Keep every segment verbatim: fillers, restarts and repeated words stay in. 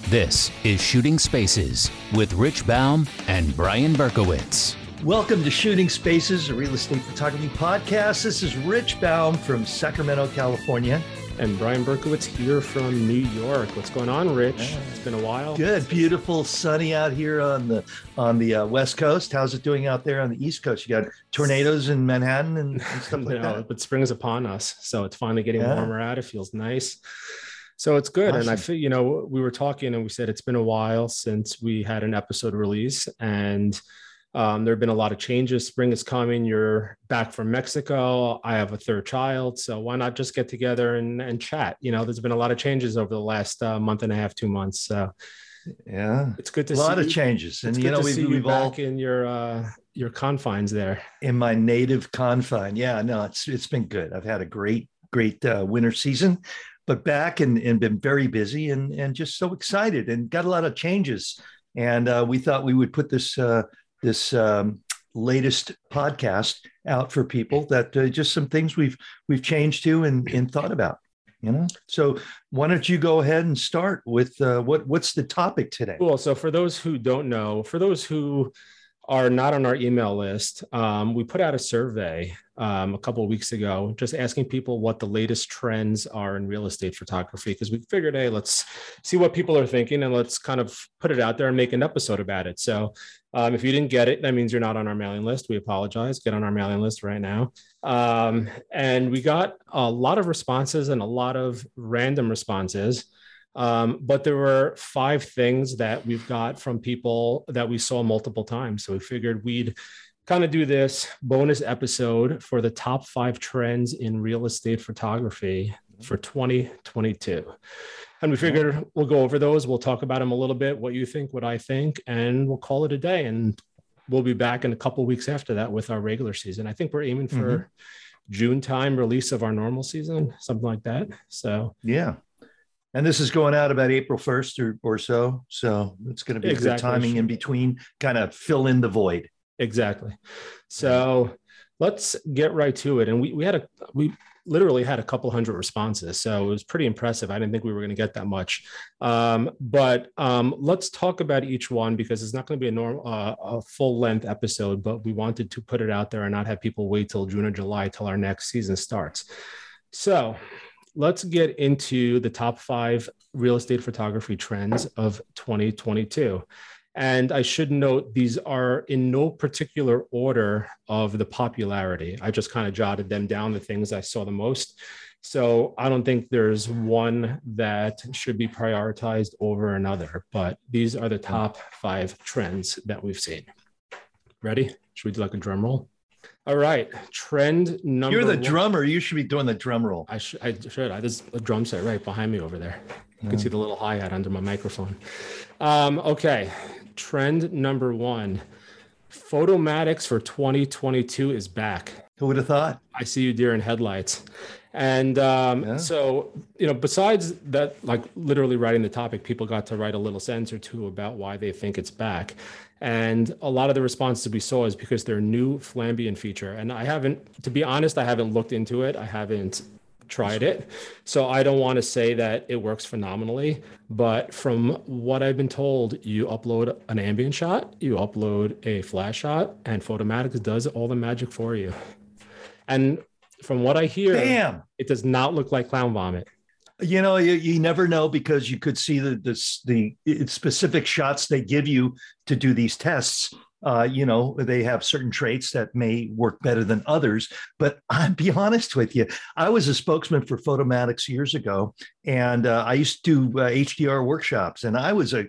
This is Shooting Spaces with Rich Baum and Brian Berkowitz. Welcome to Shooting Spaces, a real estate photography podcast. This is Rich Baum from Sacramento, California. And Brian Berkowitz here from New York. What's going on, Rich? Yeah. It's been a while. Good, beautiful, sunny out here on the on the uh, West Coast. How's it doing out there on the East Coast? You got tornadoes in Manhattan and, and stuff like no, that. But spring is upon us, so it's finally getting yeah. warmer out. It feels nice, so it's good. Awesome. And I feel, you know, we were talking and we said it's been a while since we had an episode release, and Um, there have been a lot of changes. Spring is coming. You're back from Mexico. I have a third child. So why not just get together and, and chat? You know, there's been a lot of changes over the last uh, month and a half, two months. So yeah, it's good to a see. A lot of changes. And, you know, we've, we've, we've all back in your, uh, your confines there. In my native confine. Yeah, no, it's it's been good. I've had a great, great uh, winter season, but back and, and been very busy and, and just so excited and got a lot of changes. And uh, we thought we would put this uh, this um, latest podcast out for people that uh, just some things we've we've changed to and, and thought about, you know. So why don't you go ahead and start with uh, what what's the topic today? Cool. So for those who don't know, for those who are not on our email list, um, we put out a survey um, a couple of weeks ago, just asking people what the latest trends are in real estate photography, because we figured, hey, let's see what people are thinking and let's kind of put it out there and make an episode about it. So um, if you didn't get it, that means you're not on our mailing list. We apologize. Get on our mailing list right now. Um, and we got a lot of responses and a lot of random responses. Um, but there were five things that we've got from people that we saw multiple times. So we figured we'd kind of do this bonus episode for the top five trends in real estate photography for twenty twenty-two. And we figured we'll go over those. We'll talk about them a little bit, what you think, what I think, and we'll call it a day. And we'll be back in a couple of weeks after that with our regular season. I think we're aiming for mm-hmm. June time release of our normal season, something like that. So yeah. And this is going out about April first or, or so. So it's going to be exactly. good timing in between, kind of fill in the void. Exactly. So let's get right to it. And we, we had a, we literally had a couple hundred responses. So it was pretty impressive. I didn't think we were going to get that much. Um, but um, let's talk about each one, because it's not going to be a normal, uh, a full length episode, but we wanted to put it out there and not have people wait till June or July till our next season starts. So let's get into the top five real estate photography trends of twenty twenty-two. And I should note, these are in no particular order of the popularity. I just kind of jotted them down, the things I saw the most. So I don't think there's one that should be prioritized over another, but these are the top five trends that we've seen. Ready? Should we do like a drum roll? All right, trend number You're the one. drummer. You should be doing the drum roll. I, sh- I should. I, there's a drum set right behind me over there. You yeah. can see the little hi-hat under my microphone. Um, okay, trend number one. Photomatics for twenty twenty-two is back. Who would have thought? I see you deer in headlights. And um, yeah. so, you know, besides that, like literally writing the topic, people got to write a little sentence or two about why they think it's back. And a lot of the responses we saw is because they're new Flambion feature. And I haven't, to be honest, I haven't looked into it. I haven't tried it. So I don't want to say that it works phenomenally. But from what I've been told, you upload an ambient shot, you upload a flash shot, and Photomatics does all the magic for you. And from what I hear, Bam! It does not look like clown vomit. You know, you, you never know, because you could see the, the the specific shots they give you to do these tests. Uh, you know, they have certain traits that may work better than others. But I'll be honest with you, I was a spokesman for Photomatics years ago, and uh, I used to do uh, H D R workshops, and I was an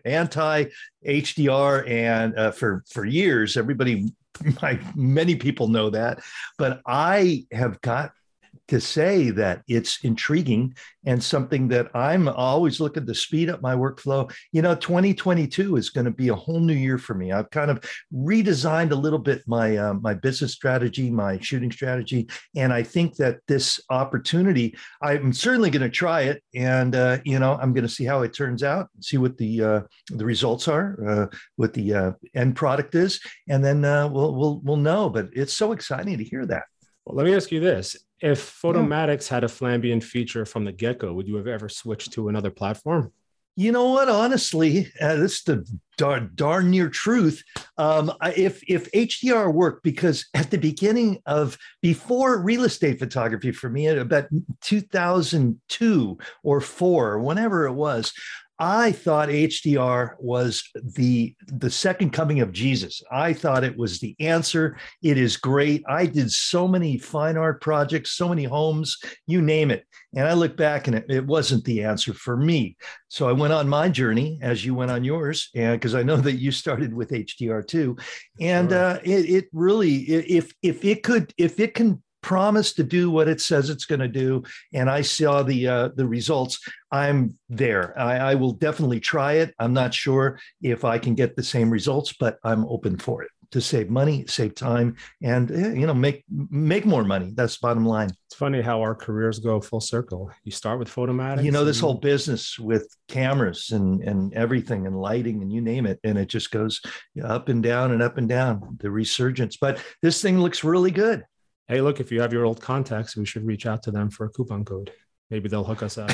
anti-H D R, and uh, for for years, everybody, my, many people know that, but I have got to say that it's intriguing and something that I'm always looking to speed up my workflow. You know, twenty twenty-two is going to be a whole new year for me. I've kind of redesigned a little bit my uh, my business strategy, my shooting strategy, and I think that this opportunity, I'm certainly going to try it, and uh, you know, I'm going to see how it turns out, see what the uh, the results are, uh, what the uh, end product is, and then uh, we'll we'll we'll know. But it's so exciting to hear that. Well, let me ask you this. If Photomatics yeah. had a Flambion feature from the get-go, would you have ever switched to another platform? You know what? Honestly, uh, this is the darn, darn near truth. Um, I- if if H D R worked, because at the beginning of before real estate photography for me, at about two thousand two or four, or whenever it was, I thought H D R was the the second coming of Jesus. I thought it was the answer. It is great. I did so many fine art projects, so many homes, you name it. And I look back and it, it wasn't the answer for me. So I went on my journey as you went on yours, and because I know that you started with H D R too. And Sure. uh, it, it really, if if it could, if it can promise to do what it says it's going to do, and I saw the uh, the results, I'm there. I, I will definitely try it. I'm not sure if I can get the same results, but I'm open for it to save money, save time, and eh, you know, make make more money. That's the bottom line. It's funny how our careers go full circle. You start with Photomatic. You know, this whole business with cameras and and everything and lighting and you name it, and it just goes up and down and up and down, the resurgence. But this thing looks really good. Hey, look, if you have your old contacts, we should reach out to them for a coupon code. Maybe they'll hook us up.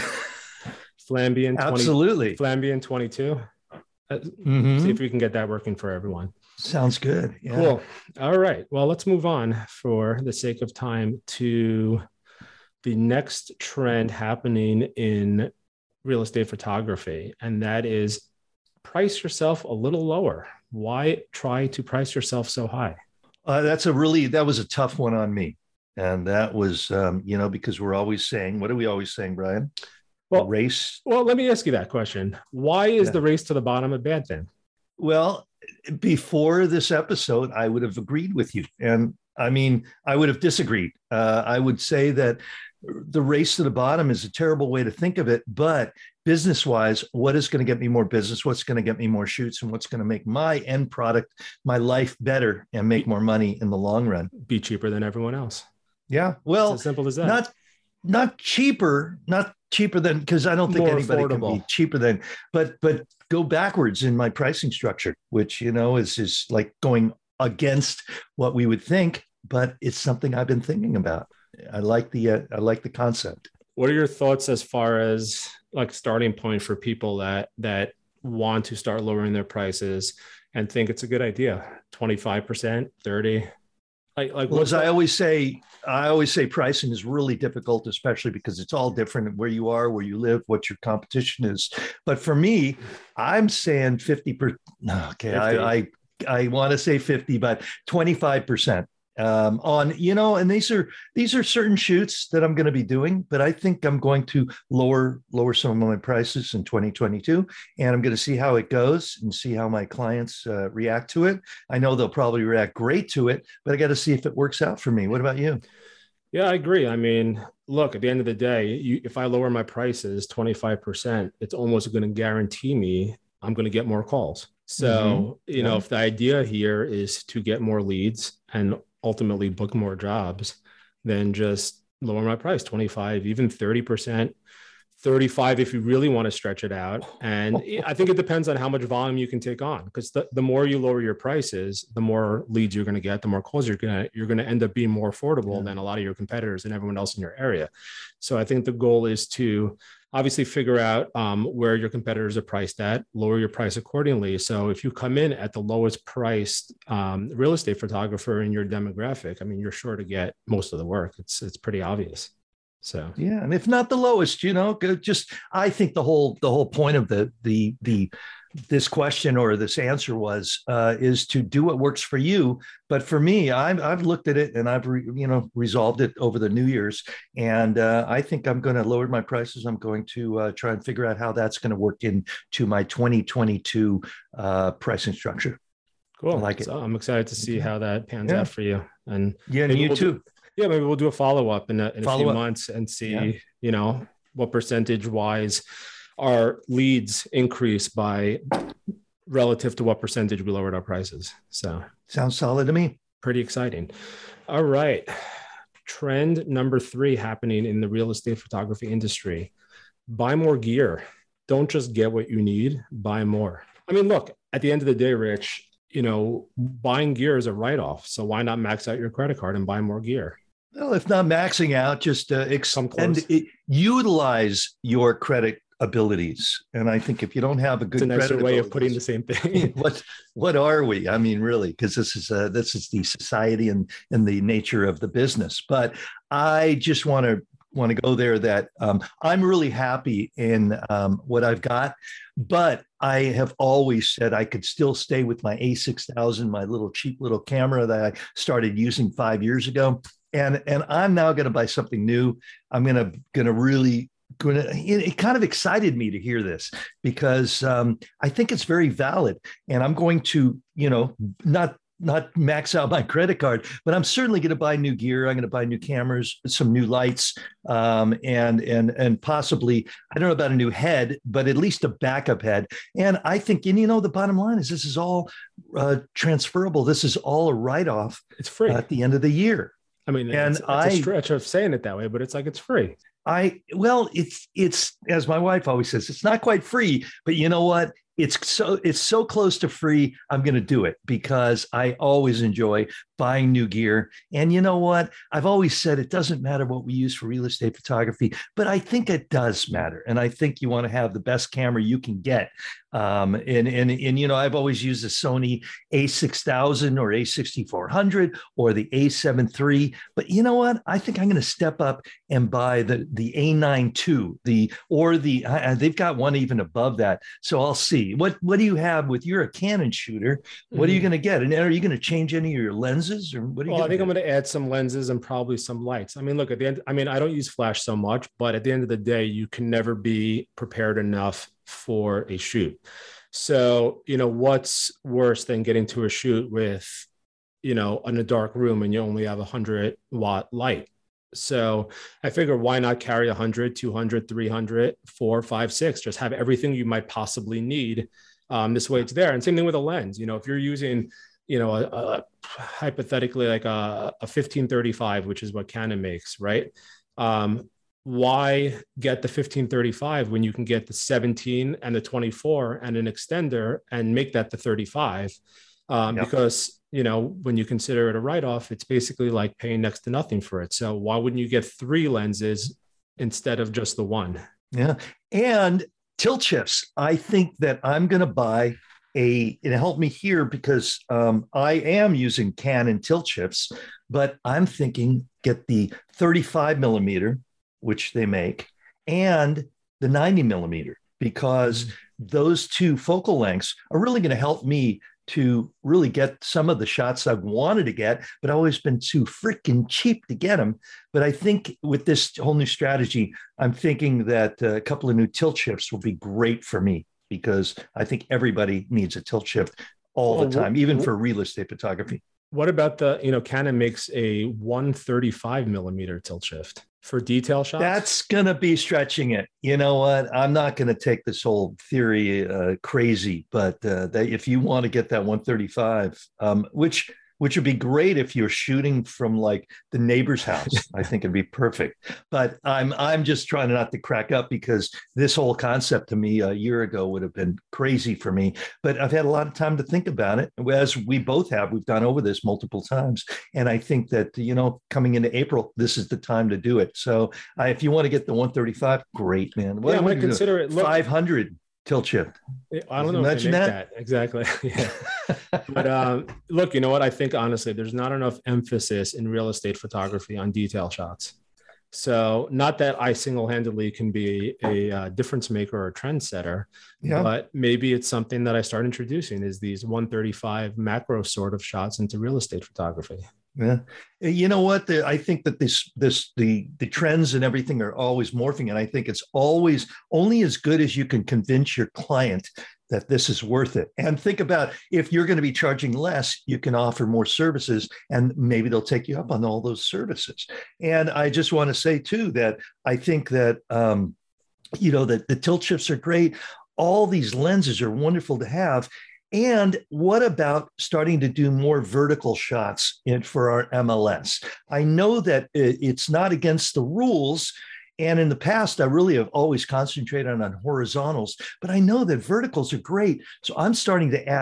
Flambian twenty, Absolutely. Flambian twenty-two. Uh, Mhm. See if we can get that working for everyone. Sounds good. Yeah. Cool. All right. Well, let's move on for the sake of time to the next trend happening in real estate photography, and that is price yourself a little lower. Why try to price yourself so high? Uh, that's a really, that was a tough one on me. And that was, um, you know, because we're always saying, what are we always saying, Brian? Well, race. Well, let me ask you that question. Why is Yeah. the race to the bottom a bad thing? Well, before this episode, I would have agreed with you. And I mean, I would have disagreed. Uh, I would say that the race to the bottom is a terrible way to think of it. But business wise, what is going to get me more business? What's going to get me more shoots? And what's going to make my end product, my life better and make more money in the long run? Be cheaper than everyone else. Yeah. Well, it's as simple as that. Not, not cheaper, not cheaper than, because I don't think More anybody affordable. can be cheaper than, but, but go backwards in my pricing structure, which, you know, is, is like going against what we would think, but it's something I've been thinking about. I like the, uh, I like the concept. What are your thoughts as far as like starting point for people that, that want to start lowering their prices and think it's a good idea? twenty-five percent, thirty? Like, like Well, as I always say, I always say pricing is really difficult, especially because it's all different where you are, where you live, what your competition is. But for me, I'm saying fifty percent. Okay, I, I I want to say fifty, but twenty-five percent um, on, you know, and these are these are certain shoots that I'm going to be doing, but I think I'm going to lower lower some of my prices in twenty twenty-two, and I'm going to see how it goes and see how my clients uh, react to it. I know they'll probably react great to it, but I got to see if it works out for me. What about you? Yeah, I agree. I mean, look, at the end of the day, you, if I lower my prices twenty-five percent, it's almost going to guarantee me I'm going to get more calls. So, mm-hmm. you know, yeah. if the idea here is to get more leads and ultimately book more jobs, then just lower my price twenty-five, even thirty percent, thirty-five if you really want to stretch it out. And I think it depends on how much volume you can take on, because the, the more you lower your prices, the more leads you're going to get, the more calls you're going to, you're going to end up being more affordable yeah. than a lot of your competitors and everyone else in your area. So I think the goal is to obviously figure out um, where your competitors are priced at, lower your price accordingly. So if you come in at the lowest priced um, real estate photographer in your demographic, I mean, you're sure to get most of the work. It's, it's pretty obvious. So, yeah. And if not the lowest, you know, just, I think the whole, the whole point of the, the, the, this question or this answer was, uh, is to do what works for you. But for me, I've, I've looked at it and I've, re, you know, resolved it over the New Year's. And uh, I think I'm going to lower my prices. I'm going to uh, try and figure out how that's going to work into my twenty twenty-two uh, pricing structure. Cool. I like it. So I'm excited to see how that pans yeah. out for you. And yeah, and you we'll too. Do, yeah, maybe we'll do a follow-up in a, in a few up. months and see, yeah. you know, what percentage wise our leads increase by relative to what percentage we lowered our prices. So sounds solid to me. Pretty exciting. All right. Trend number three happening in the real estate photography industry. Buy more gear. Don't just get what you need, buy more. I mean, look, at the end of the day, Rich, you know, buying gear is a write-off. So why not max out your credit card and buy more gear? Well, if not maxing out, just uh, extend it, utilize your credit abilities. And I think if you don't have a good it's a nicer credit way of putting the same thing. what what are we? I mean, really, because this is uh, this is the society and and the nature of the business. But I just want to want to go there that um, I'm really happy in um, what I've got, but I have always said I could still stay with my A six thousand, my little cheap little camera that I started using five years ago. And, and I'm now going to buy something new. I'm going to going to really going to. It, it kind of excited me to hear this because um, I think it's very valid. And I'm going to, you know, not not max out my credit card, but I'm certainly going to buy new gear. I'm going to buy new cameras, some new lights, um, and and and possibly, I don't know about a new head, but at least a backup head. And I think, and you know, the bottom line is this is all uh, transferable. This is all a write-off. It's free at the end of the year. I mean, and it's, it's I, a stretch of saying it that way, but it's like it's free. I well, it's it's as my wife always says, it's not quite free, but you know what? It's so it's so close to free. I'm going to do it because I always enjoy buying new gear. And you know what? I've always said it doesn't matter what we use for real estate photography, but I think it does matter. And I think you want to have the best camera you can get. Um, and, and, and, you know, I've always used the Sony A six thousand or A sixty-four hundred or the A seven three. But you know what? I think I'm going to step up and buy the, the A nine two, the, or the, uh, they've got one even above that. So I'll see. What, what do you have with, you're a Canon shooter. What are you going to get? And are you going to change any of your lenses or what are you Well, I think do? I'm going to add some lenses and probably some lights. I mean, look, at the end, I mean, I don't use flash so much, but at the end of the day, you can never be prepared enough for a shoot. So, you know, what's worse than getting to a shoot with, you know, in a dark room and you only have a hundred watt light? So I figure why not carry one hundred, two hundred, three hundred, four, five, six, just have everything you might possibly need. Um, this way it's there. And same thing with a lens. You know, if you're using, you know, a, a, hypothetically like a, a fifteen thirty-five, which is what Canon makes, right? Um, why get the fifteen thirty-five when you can get the seventeen and the twenty-four and an extender and make that the thirty-five? Um, yep. Because, you know, when you consider it a write-off, it's basically like paying next to nothing for it. So why wouldn't you get three lenses instead of just the one? Yeah. And tilt shifts. I think that I'm going to buy a, it helped me here because um, I am using Canon tilt shifts, but I'm thinking get the thirty-five millimeter, which they make, and the ninety millimeter, because mm-hmm. those two focal lengths are really going to help me to really get some of the shots I've wanted to get, but I've always been too freaking cheap to get them. But I think with this whole new strategy, I'm thinking that a couple of new tilt shifts will be great for me because I think everybody needs a tilt shift all well, the time, even what, for real estate photography. What about the, you know, Canon makes a one thirty-five millimeter tilt shift for detail shots? That's going to be stretching it. You know what? I'm not going to take this whole theory uh, crazy, but uh, that if you want to get that one thirty-five, um, which which would be great if you're shooting from like the neighbor's house. I think it'd be perfect. But I'm I'm just trying not to crack up because this whole concept to me a year ago would have been crazy for me. But I've had a lot of time to think about it, as we both have. We've gone over this multiple times. And I think that, you know, coming into April, this is the time to do it. So uh, if you want to get the one thirty-five, great, man. What yeah, I'm going to consider it. Look, five hundred. Tilt shift. I don't know if they make that. that. Exactly. Yeah. But um, look, you know what? I think honestly, there's not enough emphasis in real estate photography on detail shots. So not that I single-handedly can be a uh, difference maker or a trendsetter, yeah. but maybe it's something that I start introducing is these one thirty-five macro sort of shots into real estate photography. Yeah. You know what? The, I think that this, this, the, the trends and everything are always morphing. And I think it's always only as good as you can convince your client that this is worth it. And think about if you're going to be charging less, you can offer more services and maybe they'll take you up on all those services. And I just want to say too, that I think that, um, you know, that the tilt shifts are great. All these lenses are wonderful to have. And what about starting to do more vertical shots in, for our M L S? I know that it's not against the rules. And in the past, I really have always concentrated on horizontals, but I know that verticals are great. So I'm starting to add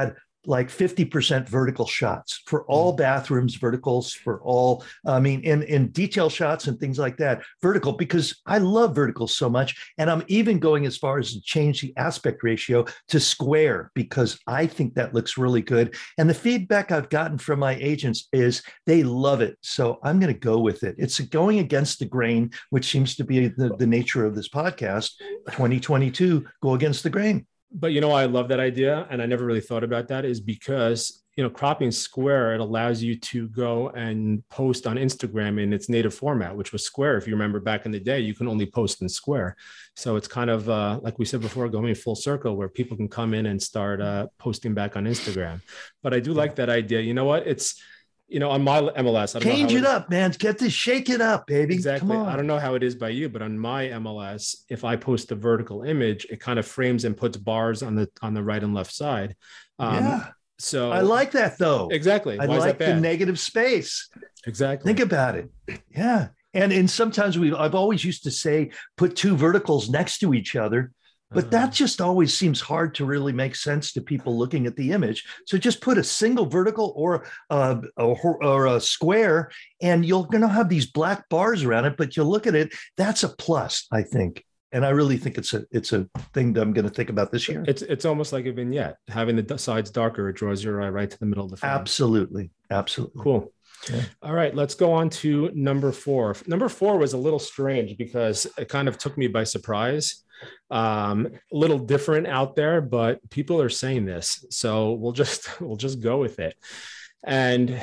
like fifty percent vertical shots for all bathrooms, verticals for all, I mean, in, in detail shots and things like that, vertical, because I love verticals so much. And I'm even going as far as to change the aspect ratio to square, because I think that looks really good. And the feedback I've gotten from my agents is they love it. So I'm going to go with it. It's going against the grain, which seems to be the, the nature of this podcast. twenty twenty-two, go against the grain. But you know why I love that idea, and I never really thought about that, is because, you know, cropping square, it allows you to go and post on Instagram in its native format, which was square. If you remember back in the day, you can only post in square. So it's kind of, uh, like we said before, going full circle where people can come in and start uh, posting back on Instagram. But I do like that idea. You know what? It's, you know, on my M L S, I don't change know it, it up, man. Get this, shake it up, baby. Exactly. Come on. I don't know how it is by you, but on my M L S, if I post a vertical image, it kind of frames and puts bars on the on the right and left side. Um, yeah. So I like that though. Exactly. I Why like is that bad? the negative space. Exactly. Think about it. Yeah. And and sometimes we I've always used to say put two verticals next to each other. But that just always seems hard to really make sense to people looking at the image. So just put a single vertical or a, or, or a square, and you're going to have these black bars around it. But you look at it, that's a plus, I think. And I really think it's a it's a thing that I'm going to think about this year. It's it's almost like a vignette. Having the sides darker, it draws your eye right to the middle of the frame. Absolutely, absolutely. Cool. Yeah. All right, let's go on to number four. Number four was a little strange because it kind of took me by surprise. Um, a little different out there, but people are saying this, so we'll just we'll just go with it. And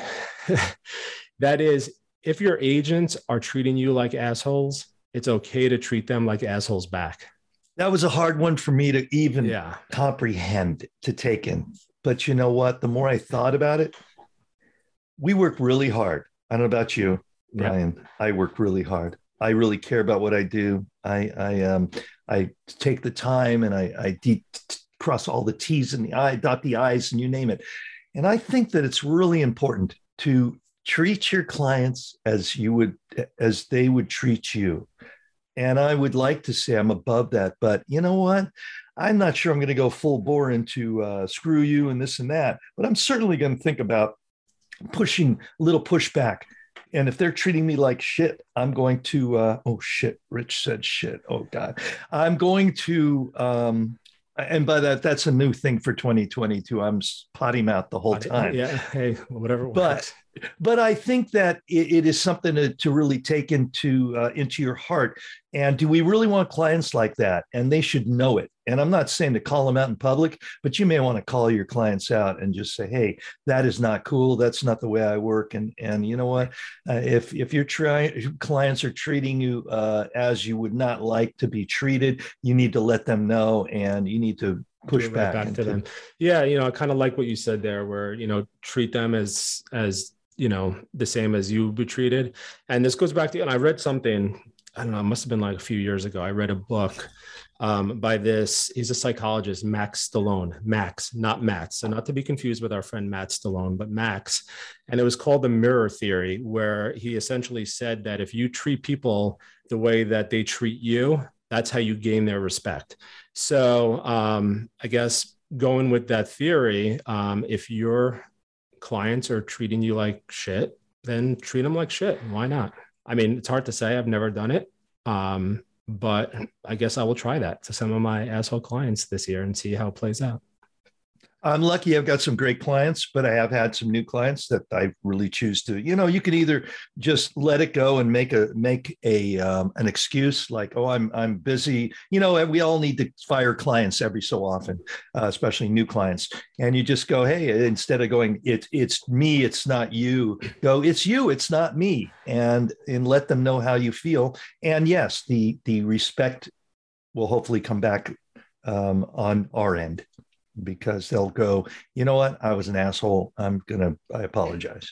that is, if your agents are treating you like assholes, it's okay to treat them like assholes back. That was a hard one for me to even yeah. comprehend, to take in. But you know what? The more I thought about it, we work really hard. I don't know about you, Brian. Yeah. I work really hard. I really care about what I do. I I um I take the time and I I de- cross all the T's and the I, dot the I's, and you name it. And I think that it's really important to treat your clients as you would as they would treat you. And I would like to say I'm above that, but you know what? I'm not sure I'm going to go full bore into uh, screw you and this and that, but I'm certainly going to think about pushing a little pushback. And if they're treating me like shit, I'm going to, uh, oh shit, Rich said shit. Oh God. I'm going to, um, and by that, that's a new thing for twenty twenty-two. I'm potty mouth the whole time. Yeah. Hey, whatever. But, but I think that it, it is something to, to really take into, uh, into your heart. And do we really want clients like that? And they should know it. And I'm not saying to call them out in public, but you may want to call your clients out and just say, hey, that is not cool. That's not the way I work. And, and you know what, uh, if, if your trying clients are treating you uh, as you would not like to be treated, you need to let them know, and you need to push right back, back into, to them. Yeah. You know, I kind of like what you said there, where, you know, treat them as, as, you know, the same as you would be treated. And this goes back to, and I read something, I don't know, it must have been like a few years ago. I read a book um, by this, he's a psychologist, Max Stallone, Max, not Matt. So not to be confused with our friend Matt Stallone, but Max. And it was called the mirror theory, where he essentially said that if you treat people the way that they treat you, that's how you gain their respect. So um, I guess going with that theory, um, if your clients are treating you like shit, then treat them like shit. Why not? I mean, it's hard to say. I've never done it. Um, but I guess I will try that to some of my asshole clients this year and see how it plays out. I'm lucky I've got some great clients, but I have had some new clients that I really choose to, you know, you can either just let it go and make a, make a, um, an excuse like, oh, I'm, I'm busy. You know, we all need to fire clients every so often, uh, especially new clients. And you just go, hey, instead of going, it, it's me, it's not you, go, it's you, it's not me. And, and let them know how you feel. And yes, the, the respect will hopefully come back um, on our end, because they'll go, you know what? I was an asshole. I'm going to, I apologize.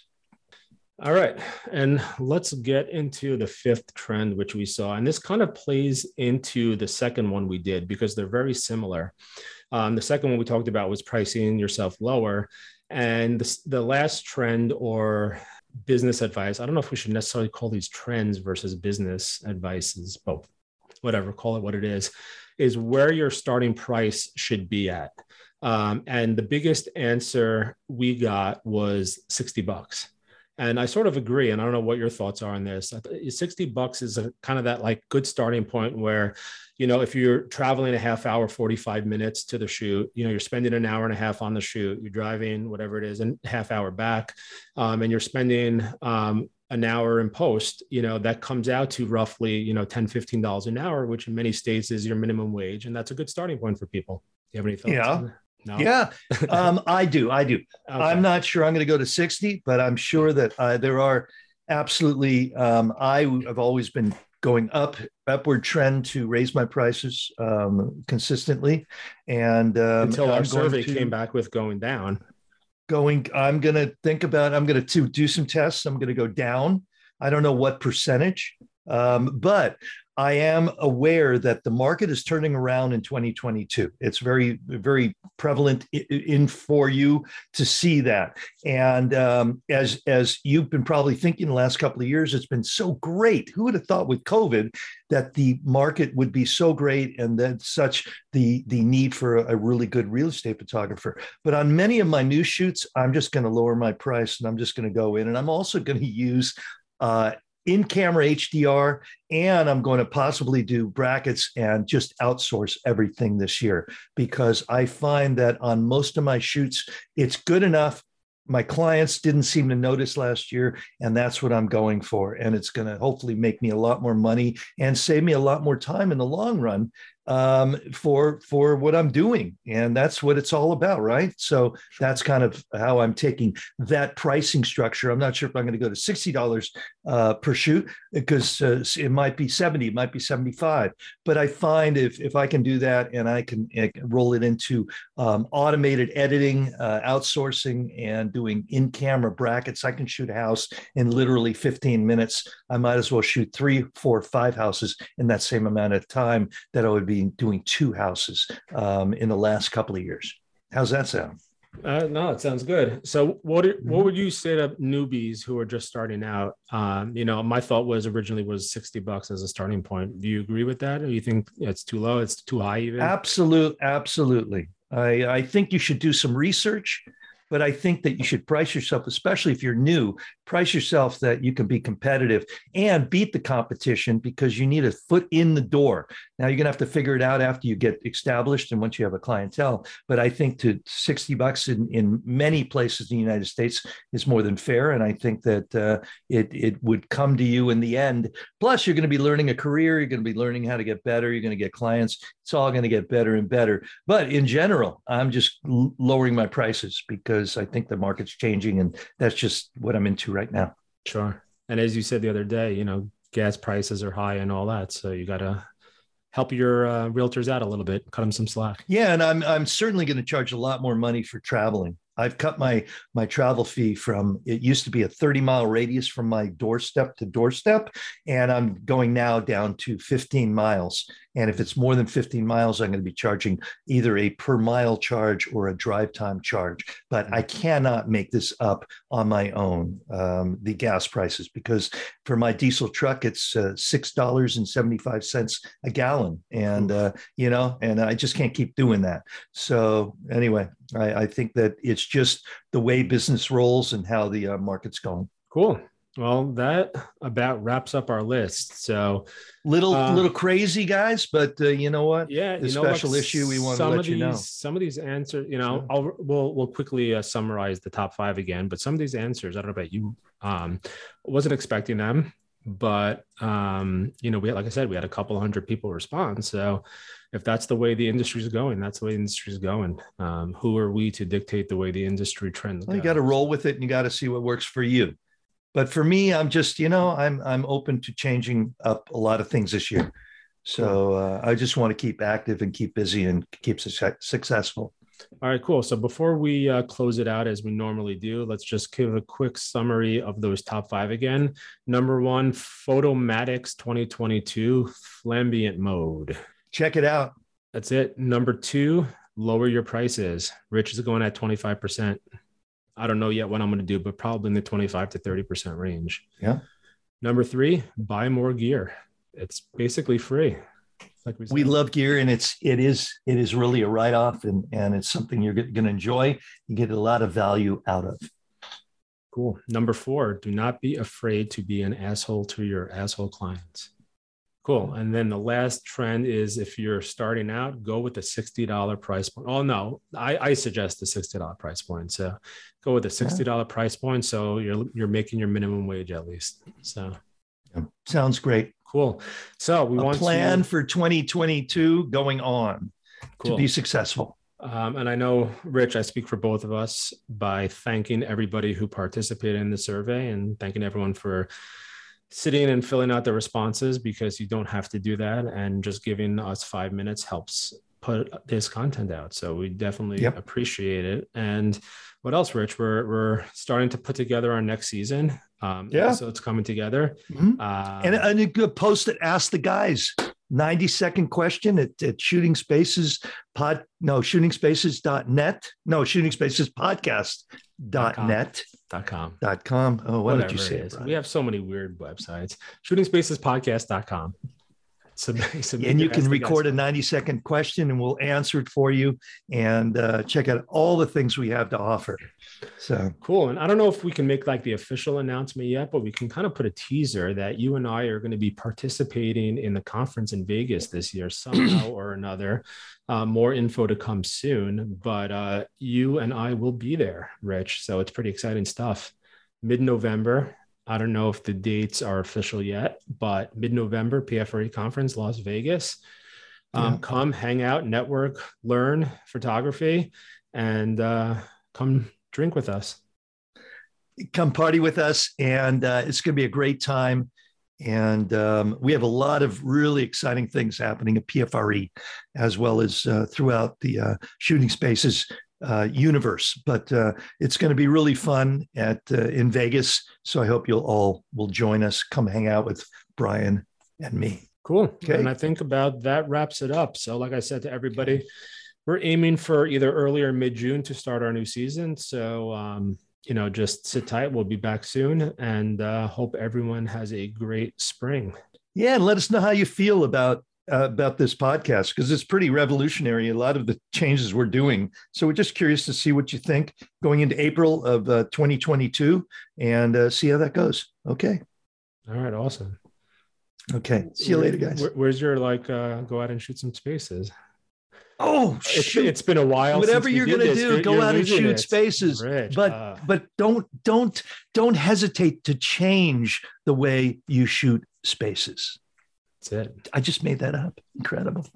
All right. And let's get into the fifth trend, which we saw. And this kind of plays into the second one we did because they're very similar. Um, the second one we talked about was pricing yourself lower. And the, the last trend, or business advice, I don't know if we should necessarily call these trends versus business advices, but whatever, call it what it is, is where your starting price should be at. Um, and the biggest answer we got was sixty bucks. And I sort of agree. And I don't know what your thoughts are on this. sixty bucks is a kind of that like good starting point where, you know, if you're traveling a half hour, forty-five minutes to the shoot, you know, you're spending an hour and a half on the shoot, you're driving whatever it is, and half hour back, um, and you're spending um, an hour in post, you know, that comes out to roughly, you know, ten, fifteen dollars an hour, which in many states is your minimum wage. And that's a good starting point for people. Do you have any thoughts? Yeah. On that? No? Yeah, um, I do. I do. Okay. I'm not sure I'm going to go to sixty, but I'm sure that uh, there are absolutely, um, I have always been going up, upward trend to raise my prices um, consistently. And um, until our I'm survey to, came back with going down. Going, I'm going to think about, I'm going to do some tests. I'm going to go down. I don't know what percentage, um, but I am aware that the market is turning around in twenty twenty-two. It's very, very prevalent in, in for you to see that. And um, as as you've been probably thinking the last couple of years, it's been so great. Who would have thought with COVID that the market would be so great and that such the, the need for a, a really good real estate photographer? But on many of my new shoots, I'm just going to lower my price and I'm just going to go in. And I'm also going to use uh, in-camera H D R, and I'm going to possibly do brackets and just outsource everything this year, because I find that on most of my shoots, it's good enough. My clients didn't seem to notice last year, and that's what I'm going for. And it's going to hopefully make me a lot more money and save me a lot more time in the long run um, for, for what I'm doing. And that's what it's all about, right? So that's kind of how I'm taking that pricing structure. I'm not sure if I'm going to go to sixty dollars uh, per shoot, because uh, it might be seventy, it might be seventy-five. But I find if, if I can do that and I can, I can roll it into um, automated editing, uh, outsourcing, and doing in-camera brackets, I can shoot a house in literally fifteen minutes. I might as well shoot three, four, five houses in that same amount of time that I would be doing two houses um, in the last couple of years. How's that sound? Uh, no, it sounds good. So what what would you say to newbies who are just starting out? Um, you know, my thought was originally was sixty bucks as a starting point. Do you agree with that? Or you think it's too low? It's too high even? Absolute, absolutely. I, I think you should do some research, but I think that you should price yourself, especially if you're new, price yourself that you can be competitive and beat the competition, because you need a foot in the door. Now you're going to have to figure it out after you get established and once you have a clientele. But I think to sixty bucks in, in many places in the United States is more than fair. And I think that uh, it, it would come to you in the end. Plus, you're going to be learning a career. You're going to be learning how to get better. You're going to get clients. It's all going to get better and better. But in general, I'm just l- lowering my prices because I think the market's changing, and that's just what I'm into right now. Sure. And as you said the other day, you know, gas prices are high and all that. So you got to help your uh, realtors out a little bit, cut them some slack. Yeah. And I'm, I'm certainly going to charge a lot more money for traveling. I've cut my my travel fee from, it used to be a thirty mile radius from my doorstep to doorstep, and I'm going now down to fifteen miles. And if it's more than fifteen miles, I'm going to be charging either a per mile charge or a drive time charge. But I cannot make this up on my own, um, the gas prices, because for my diesel truck, it's uh, six dollars and seventy-five cents a gallon. And, uh, you know, and I just can't keep doing that. So anyway, I, I think that it's just the way business rolls and how the uh, market's going. Cool. Well, that about wraps up our list. So little, uh, little crazy, guys, but uh, you know what? Yeah, the you know, special like issue we want to some let of you these, know. Some of these answers, you know, Sure. I'll we'll we'll quickly uh, summarize the top five again. But some of these answers, I don't know about you, um, wasn't expecting them. But um, you know, we had, like I said, we had a couple hundred people respond. So if that's the way the industry is going, that's the way the industry is going. Um, who are we to dictate the way the industry trends? Well, you go? got to roll with it, and you got to see what works for you. But for me, I'm just, you know, I'm I'm open to changing up a lot of things this year. So uh, I just want to keep active and keep busy and keep su- successful. All right, cool. So before we uh, close it out, as we normally do, let's just give a quick summary of those top five again. Number one, Photomatix twenty twenty-two Flambient Mode. Check it out. That's it. Number two, lower your prices. Rich is going at twenty-five percent. I don't know yet what I'm going to do, but probably in the twenty-five to thirty percent range. Yeah. Number three, buy more gear. It's basically free. Like we, we love gear, and it's it is it is really a write-off, and and it's something you're going to enjoy. You get a lot of value out of. Cool. Number four, do not be afraid to be an asshole to your asshole clients. Cool. And then the last trend is, if you're starting out, go with the sixty dollars price point. Oh, no, I, I suggest the sixty dollars price point. So go with the sixty dollars yeah. price point. So you're, you're making your minimum wage at least. So yeah. Sounds great. Cool. So we a want plan to, for twenty twenty-two going on cool. to be successful. Um, and I know, Rich, I speak for both of us by thanking everybody who participated in the survey and thanking everyone for sitting and filling out the responses, because you don't have to do that. And just giving us five minutes helps put this content out. So we definitely yep. appreciate it. And what else, Rich? We're, we're starting to put together our next season. Um, yeah. So it's coming together. Mm-hmm. Um, and, and a good post that asked the guys ninety second question at, at Shooting Spaces pod. No, shooting spaces dot net. No, shooting spaces podcast dot net. Dot com. Dot com. Oh, what Whatever did you say? It is. We have so many weird websites. shooting spaces podcast dot com. Submit, submit and you can record a ninety second question and we'll answer it for you, and uh, check out all the things we have to offer. So cool. And I don't know if we can make like the official announcement yet, but we can kind of put a teaser that you and I are going to be participating in the conference in Vegas this year somehow or another. Uh, more info to come soon, but uh, you and I will be there, Rich. So it's pretty exciting stuff. Mid-November. I don't know if the dates are official yet, but mid-November, P F R E conference, Las Vegas. Um, yeah. Come hang out, network, learn photography, and uh, come drink with us. Come party with us, and uh, it's going to be a great time. And um, we have a lot of really exciting things happening at P F R E, as well as uh, throughout the uh, Shooting Spaces uh, universe. But uh, it's going to be really fun at uh, in Vegas. So I hope you'll all will join us. Come hang out with Brian and me. Cool. Okay. And I think about that wraps it up. So like I said to everybody, we're aiming for either early or mid-June to start our new season. So, um, you know, just sit tight. We'll be back soon, and uh, hope everyone has a great spring. Yeah. And let us know how you feel about Uh, about this podcast, because it's pretty revolutionary, a lot of the changes we're doing. So we're just curious to see what you think going into April of uh, twenty twenty-two, and uh, see how that goes. Okay. All right. Awesome. Okay. See you Where, later, guys. Where, where's your like uh, go out and shoot some spaces? Oh, it's, shoot. it's been a while. Whatever since you're going to do, you're, go you're out and shoot it. spaces, Rich, but uh, but don't don't don't hesitate to change the way you shoot spaces. That's it. I just made that up. Incredible.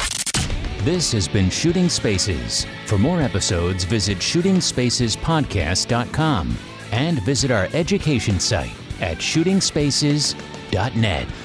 This has been Shooting Spaces. For more episodes, visit shooting spaces podcast dot com and visit our education site at shooting spaces dot net.